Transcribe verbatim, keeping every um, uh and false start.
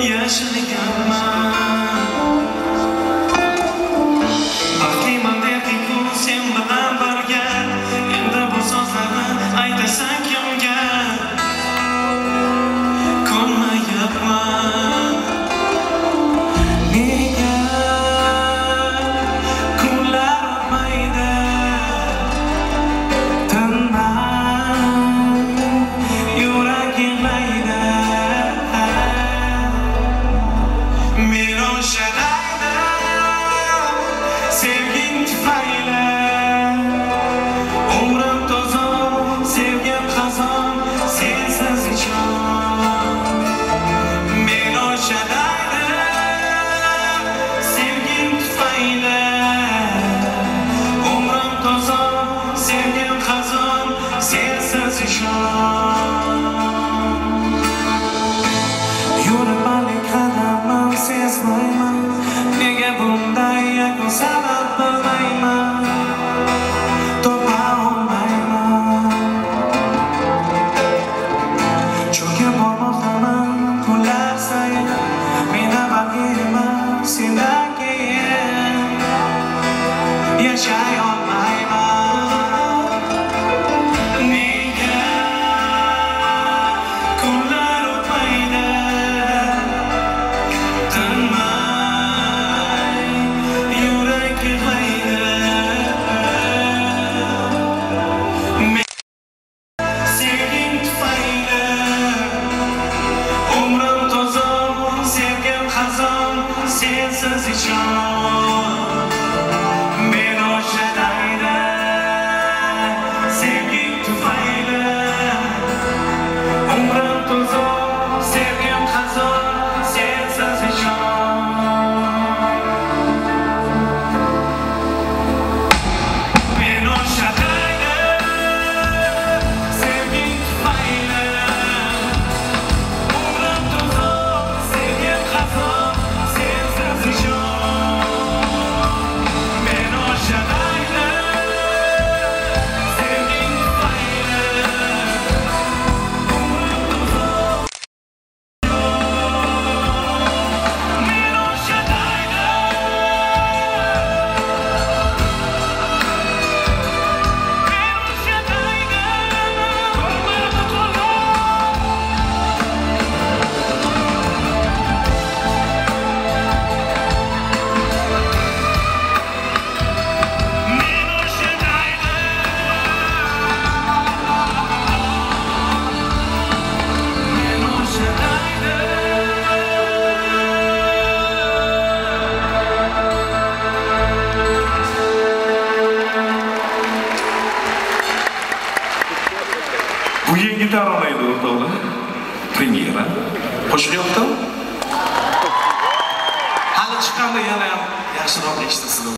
Baxtliman derding-ku sen bilan birga, endi bu so'zlarni aytasan kimga? Ko'rmayapman nega kunlar o'tmaydi, tinmay yurak yig'laydi. Men o'shadaydi sevging tufayli, umrim to'zon, sevgim xazon, sensiz jon. Men o'shadaydi sevging tufayli, umrim to'zon, sevgim xazon, sensiz jon. Yuraman qadamim sezmayman, nega bunday yakun sabab bilmayman, topa olmayman. Cho'kib bormoqdaman kunlar sayin, meni bag'rima sendan keyin yashay olmayman. Nega kunlar o'tmaydi, tinmay yurak yig'laydi. Men sevging tufayli, umrim to'zon, sevgim xazon, sensiz jon. Men o'shadaydi sevging tufayli, umrim to'zon, sevgim xazon, sensiz jon. Men o'shadaydi sevging tufayli, umrim to'zon, sevgim xazon, sensiz jon. Men o'shadaydi sevging tufayli, umrim to'zon. Men o'shadaydi bu yeng gitara olaydi o'rtoqlar. Premyera. Qo'shiq yo'qmi? Hali chiqqanda yana ham yaxshiroq eshitasiz.